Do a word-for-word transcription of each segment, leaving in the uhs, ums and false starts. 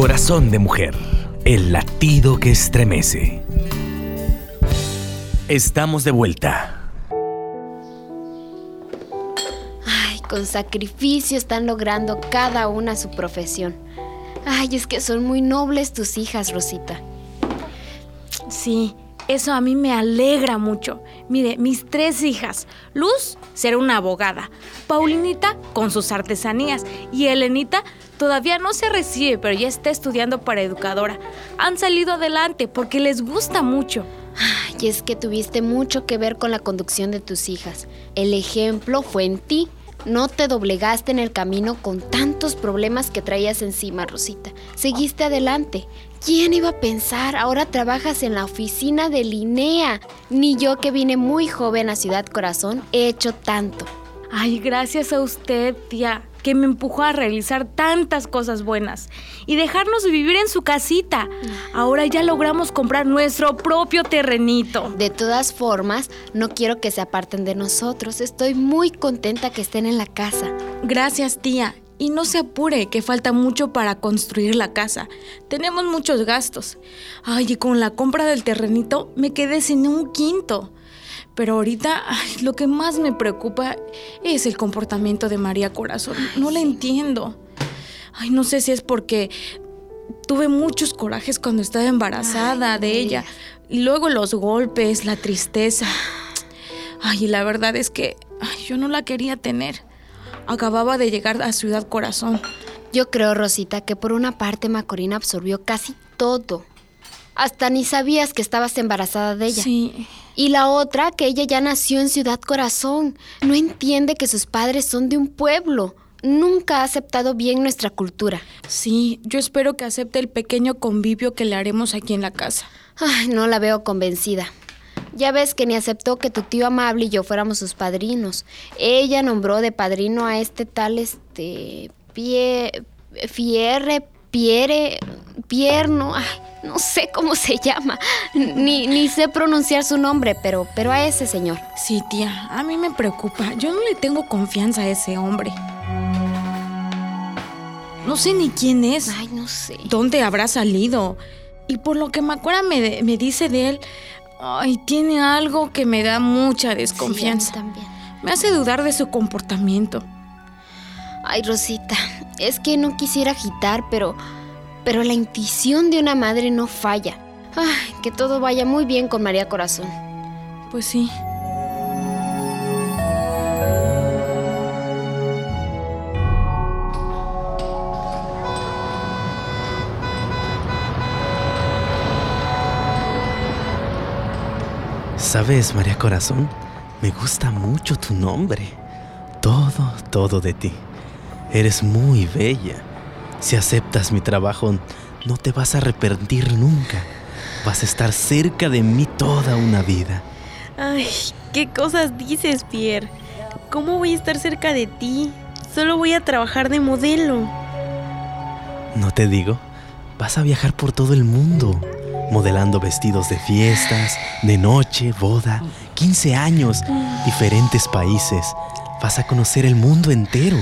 Corazón de mujer, el latido que estremece. Estamos de vuelta. Ay, con sacrificio están logrando cada una su profesión. Ay, es que son muy nobles tus hijas, Rosita. Sí, eso a mí me alegra mucho. Mire, mis tres hijas. Luz será una abogada, Paulinita con sus artesanías y Elenita todavía no se recibe, pero ya está estudiando para educadora. Han salido adelante porque les gusta mucho. Ay, es que tuviste mucho que ver con la conducción de tus hijas. El ejemplo fue en ti. No te doblegaste en el camino con tantos problemas que traías encima, Rosita. Seguiste adelante. ¿Quién iba a pensar? Ahora trabajas en la oficina de Linnea. Ni yo, que vine muy joven a Ciudad Corazón, he hecho tanto. Ay, gracias a usted, tía, que me empujó a realizar tantas cosas buenas y dejarnos vivir en su casita. Ahora ya logramos comprar nuestro propio terrenito. De todas formas, no quiero que se aparten de nosotros. Estoy muy contenta que estén en la casa. Gracias, tía. Y no se apure, que falta mucho para construir la casa. Tenemos muchos gastos. Ay, y con la compra del terrenito me quedé sin un quinto. Pero ahorita, ay, lo que más me preocupa es el comportamiento de María Corazón. No la entiendo. Ay, no sé si es porque tuve muchos corajes cuando estaba embarazada ay, de ella. Y luego los golpes, la tristeza. Ay, y la verdad es que ay, yo no la quería tener. Acababa de llegar a Ciudad Corazón. Yo creo, Rosita, que por una parte Macorina absorbió casi todo. Hasta ni sabías que estabas embarazada de ella. Sí. Y la otra, que ella ya nació en Ciudad Corazón. No entiende que sus padres son de un pueblo. Nunca ha aceptado bien nuestra cultura. Sí, yo espero que acepte el pequeño convivio que le haremos aquí en la casa. Ay, no la veo convencida. Ya ves que ni aceptó que tu tío Amable y yo fuéramos sus padrinos. Ella nombró de padrino a este tal, este... Pie... Fierre... Pierre... Pierno... Ay, no sé cómo se llama. Ni, ni sé pronunciar su nombre, pero, pero a ese señor. Sí, tía, a mí me preocupa. Yo no le tengo confianza a ese hombre. No sé ni quién es. Ay, no sé. ¿Dónde habrá salido? Y por lo que Macuara me, me dice de él... Ay, tiene algo que me da mucha desconfianza. Sí, a mí también. Me hace dudar de su comportamiento. Ay, Rosita, es que no quisiera agitar, pero, pero la intuición de una madre no falla. Ay, que todo vaya muy bien con María Corazón. Pues sí. ¿Sabes, María Corazón? Me gusta mucho tu nombre. Todo, todo de ti. Eres muy bella. Si aceptas mi trabajo, no te vas a arrepentir nunca. Vas a estar cerca de mí toda una vida. Ay, ¿qué cosas dices, Pierre? ¿Cómo voy a estar cerca de ti? Solo voy a trabajar de modelo. ¿No te digo? Vas a viajar por todo el mundo, modelando vestidos de fiestas, de noche, boda, quince años, diferentes países. Vas a conocer el mundo entero.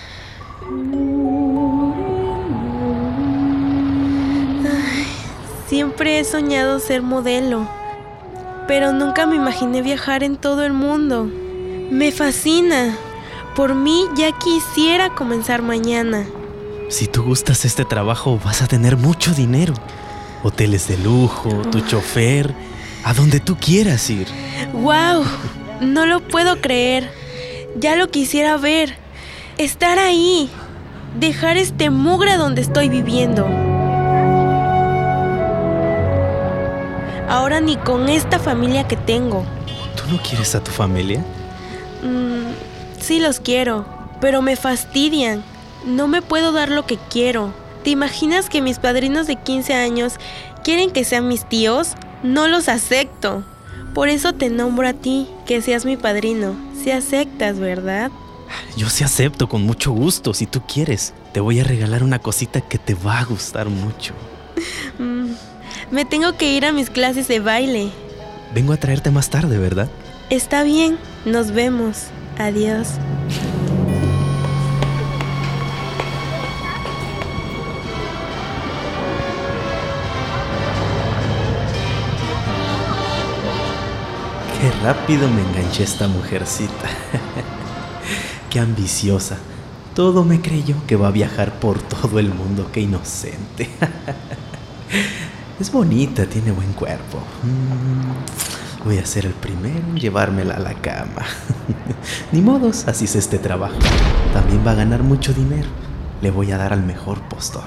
Ay, siempre he soñado ser modelo, pero nunca me imaginé viajar en todo el mundo. Me fascina. Por mí ya quisiera comenzar mañana. Si tú gustas este trabajo, vas a tener mucho dinero. Hoteles de lujo, tu chofer, a donde tú quieras ir. ¡Wow! No lo puedo creer. Ya lo quisiera ver. Estar ahí. Dejar este mugre donde estoy viviendo. Ahora ni con esta familia que tengo. ¿Tú no quieres a tu familia? Mm, sí los quiero, pero me fastidian. No me puedo dar lo que quiero. ¿Te imaginas que mis padrinos de quince años quieren que sean mis tíos? No los acepto. Por eso te nombro a ti, que seas mi padrino. Si aceptas, ¿verdad? Yo sí acepto con mucho gusto, si tú quieres. Te voy a regalar una cosita que te va a gustar mucho. Mm, me tengo que ir a mis clases de baile. Vengo a traerte más tarde, ¿verdad? Está bien, nos vemos. Adiós. rápido me enganché a esta mujercita. Qué ambiciosa. Todo me creyó que va a viajar por todo el mundo. Qué inocente. Es bonita, tiene buen cuerpo. Mm, voy a ser el primero en llevármela a la cama. Ni modos, así es este trabajo. También va a ganar mucho dinero. Le voy a dar al mejor postor.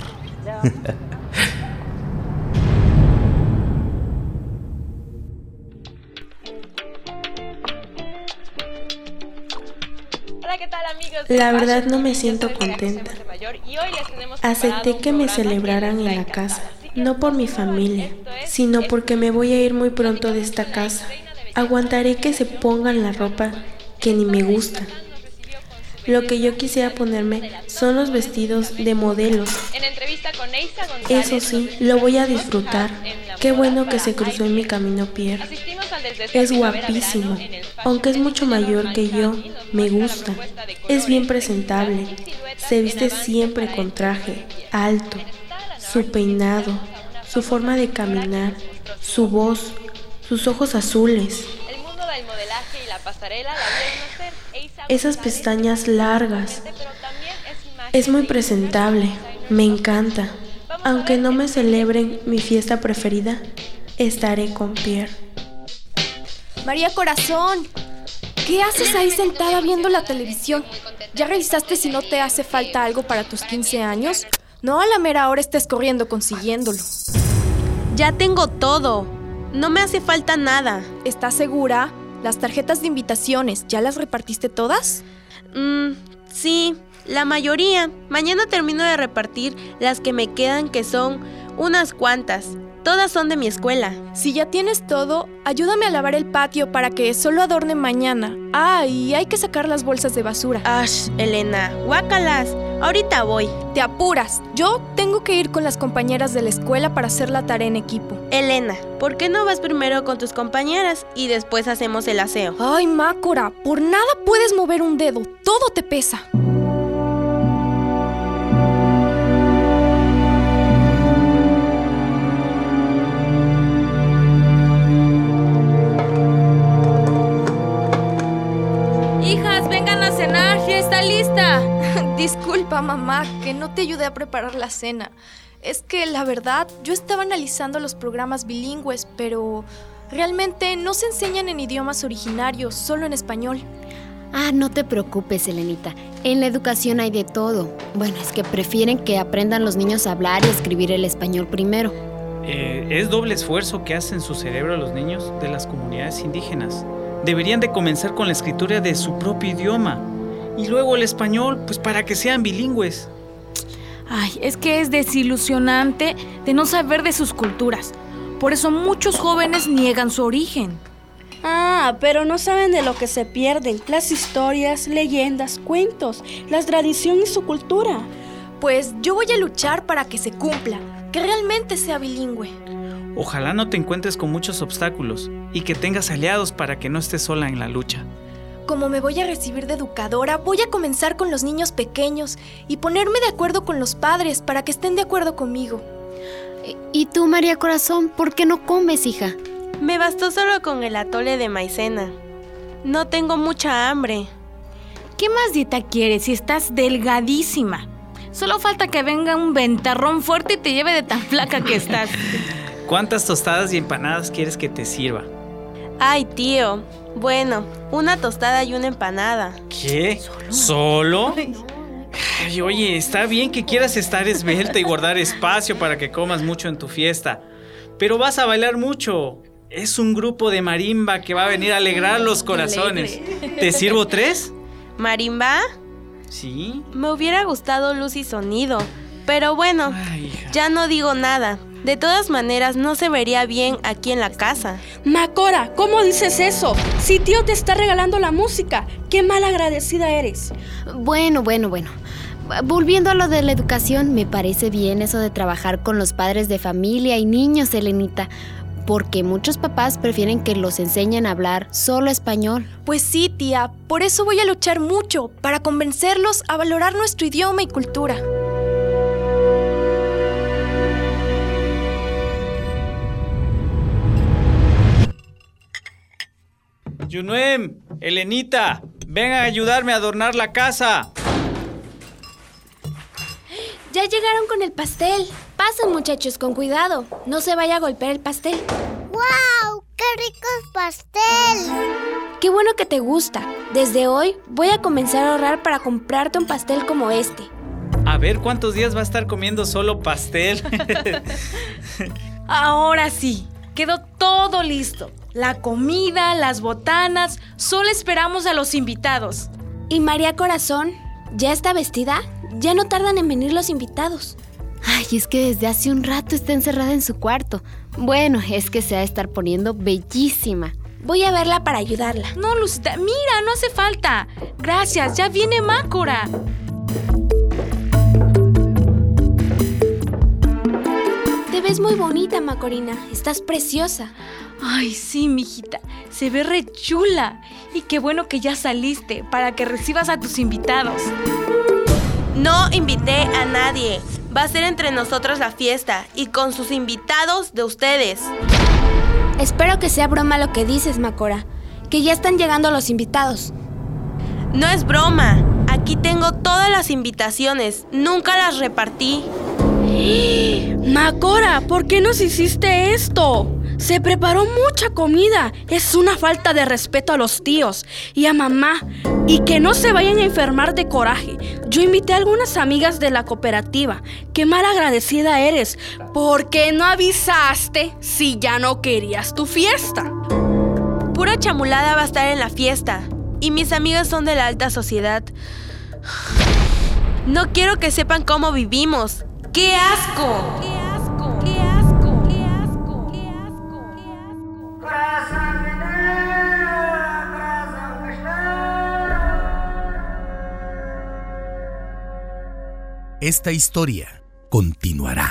La verdad no me siento contenta. Acepté que me celebraran en la casa, no por mi familia, sino porque me voy a ir muy pronto de esta casa. Aguantaré que se pongan la ropa que ni me gusta. Lo que yo quisiera ponerme son los vestidos de modelos. Eso sí, lo voy a disfrutar. Qué bueno que se cruzó en mi camino Pierre. Es guapísimo, aunque es mucho mayor que yo, me gusta. Es bien presentable, se viste siempre con traje, alto, su peinado, su forma de caminar, su voz, sus ojos azules. Esas pestañas largas. Es muy presentable, me encanta. Aunque no me celebren mi fiesta preferida, estaré con Pierre. María Corazón, ¿qué haces ahí sentada viendo la televisión? ¿Ya revisaste si no te hace falta algo para tus quince años? No a la mera hora estés corriendo consiguiéndolo. Ya tengo todo. No me hace falta nada. ¿Estás segura? Las tarjetas de invitaciones, ¿ya las repartiste todas? Mm, sí, la mayoría. Mañana termino de repartir las que me quedan, que son unas cuantas. Todas son de mi escuela. Si ya tienes todo, ayúdame a lavar el patio para que solo adorne mañana. Ah, y hay que sacar las bolsas de basura. Ash, Elena, guácalas. Ahorita voy. Te apuras. Yo tengo que ir con las compañeras de la escuela para hacer la tarea en equipo. Elena, ¿por qué no vas primero con tus compañeras y después hacemos el aseo? Ay, Mácora, por nada puedes mover un dedo. Todo te pesa. Disculpa, mamá, que no te ayudé a preparar la cena. Es que, la verdad, yo estaba analizando los programas bilingües, pero realmente no se enseñan en idiomas originarios, solo en español. Ah, no te preocupes, Elenita. En la educación hay de todo. Bueno, es que prefieren que aprendan los niños a hablar y escribir el español primero. Eh, es doble esfuerzo que hacen su cerebro los niños de las comunidades indígenas. Deberían de comenzar con la escritura de su propio idioma. Y luego el español, pues para que sean bilingües. Ay, es que es desilusionante de no saber de sus culturas. Por eso muchos jóvenes niegan su origen. Ah, pero no saben de lo que se pierden. Las historias, leyendas, cuentos, la tradición y su cultura. Pues yo voy a luchar para que se cumpla, que realmente sea bilingüe. Ojalá no te encuentres con muchos obstáculos y que tengas aliados para que no estés sola en la lucha. Como me voy a recibir de educadora, voy a comenzar con los niños pequeños y ponerme de acuerdo con los padres para que estén de acuerdo conmigo. ¿Y tú, María Corazón, por qué no comes, hija? Me bastó solo con el atole de maicena. No tengo mucha hambre. ¿Qué más dieta quieres si estás delgadísima? Solo falta que venga un ventarrón fuerte y te lleve de tan flaca que estás. ¿Cuántas tostadas y empanadas quieres que te sirva? Ay, tío. Bueno, una tostada y una empanada. ¿Qué? ¿Solo? Ay, oye, está bien que quieras estar esbelta y guardar espacio para que comas mucho en tu fiesta, pero vas a bailar mucho. Es un grupo de marimba que va a venir a alegrar los corazones. ¿Te sirvo tres? ¿Marimba? Sí. Me hubiera gustado luz y sonido, pero bueno, Ay, ya no digo nada. De todas maneras, no se vería bien aquí en la casa. Macora, ¿cómo dices eso? Si tío te está regalando la música, qué mal agradecida eres. Bueno, bueno, bueno. Volviendo a lo de la educación, me parece bien eso de trabajar con los padres de familia y niños, Elenita, porque muchos papás prefieren que los enseñen a hablar solo español. Pues sí, tía, por eso voy a luchar mucho, para convencerlos a valorar nuestro idioma y cultura. Yunuem, Elenita, vengan a ayudarme a adornar la casa. Ya llegaron con el pastel. Pasen, muchachos, con cuidado. No se vaya a golpear el pastel. ¡Guau! ¡Qué rico es pastel! Qué bueno que te gusta. Desde hoy voy a comenzar a ahorrar para comprarte un pastel como este. A ver cuántos días va a estar comiendo solo pastel. Ahora sí, quedó todo listo. La comida, las botanas, solo esperamos a los invitados. ¿Y María Corazón? ¿Ya está vestida? Ya no tardan en venir los invitados. Ay, es que desde hace un rato está encerrada en su cuarto. Bueno, es que se va a estar poniendo bellísima. Voy a verla para ayudarla. No, Lucita, mira, no hace falta. Gracias, ya viene Mácora. Te ves muy bonita, Macorina. Estás preciosa. Ay, sí, mijita. Se ve re chula. Y qué bueno que ya saliste para que recibas a tus invitados. No invité a nadie. Va a ser entre nosotros la fiesta y con sus invitados de ustedes. Espero que sea broma lo que dices, Macora. Que ya están llegando los invitados. No es broma. Aquí tengo todas las invitaciones. Nunca las repartí. Macora, ¿por qué nos hiciste esto? Se preparó mucha comida. Es una falta de respeto a los tíos y a mamá. Y que no se vayan a enfermar de coraje. Yo invité a algunas amigas de la cooperativa. Qué mal agradecida eres. ¿Por qué no avisaste si ya no querías tu fiesta? Pura chamulada va a estar en la fiesta. Y mis amigas son de la alta sociedad. No quiero que sepan cómo vivimos. ¡Qué asco! ¡Qué asco! ¡Qué asco! ¡Qué asco! ¡Qué asco! ¡Qué asco! Esta historia continuará.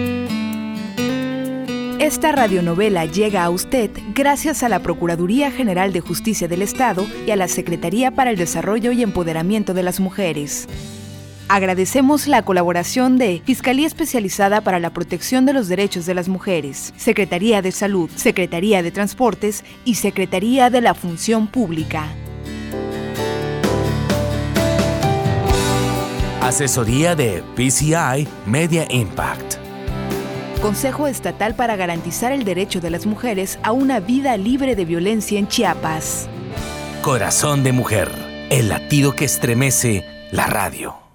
Esta radionovela llega a usted gracias a la Procuraduría General de Justicia del Estado y a la Secretaría para el Desarrollo y Empoderamiento de las Mujeres. Agradecemos la colaboración de Fiscalía Especializada para la Protección de los Derechos de las Mujeres, Secretaría de Salud, Secretaría de Transportes y Secretaría de la Función Pública. Asesoría de P C I Media Impact. Consejo Estatal para garantizar el derecho de las mujeres a una vida libre de violencia en Chiapas. Corazón de Mujer, el latido que estremece la radio.